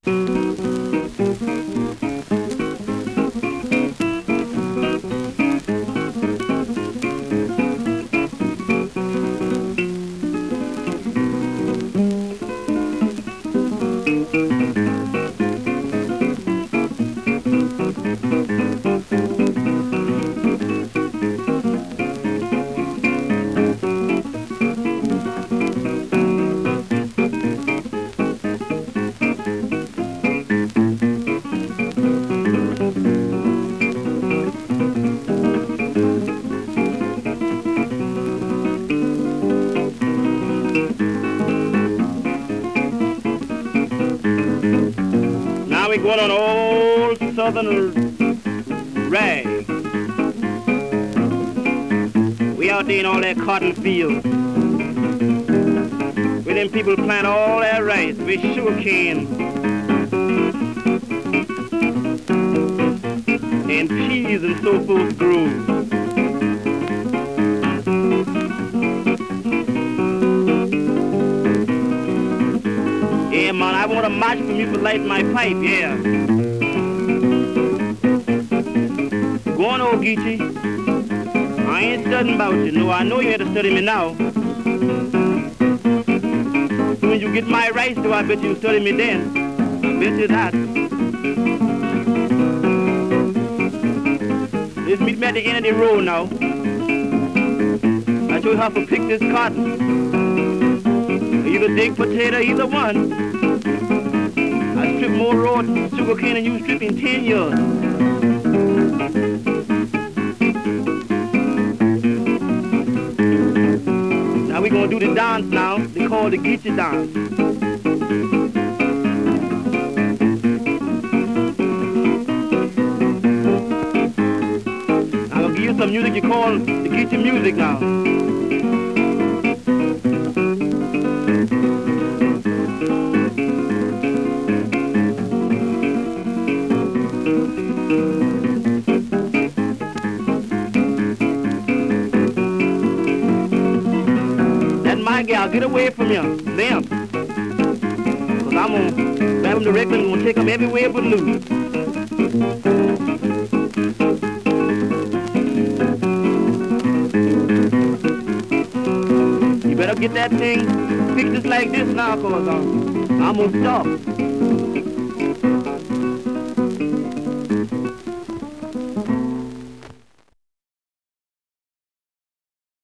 Now we going on old southern rag. We out there in all that cotton field, where them people plant all that rice with sugar cane and peas and so forth grew. Yeah, man, I want a match for me for lighting my pipe, yeah. Go on, old Geechee. I ain't studying about you. No, I know you had to study me now. When you get my rights, though, I bet you study me then. I bet you that. Let's meet me at the end of the road now. I show you how to pick this cotton. Either dig potato, either one. I strip more raw sugar cane than you strip in 10 years. Now we're gonna do the dance now. They call it the Geechee dance. I'm gonna give you some music you call the Geechee music now. My gal, get away from them. Cause I'm gonna grab them directly and gonna take them everywhere but loose. You better get that thing fixed just like this now, cause I'm gonna stop.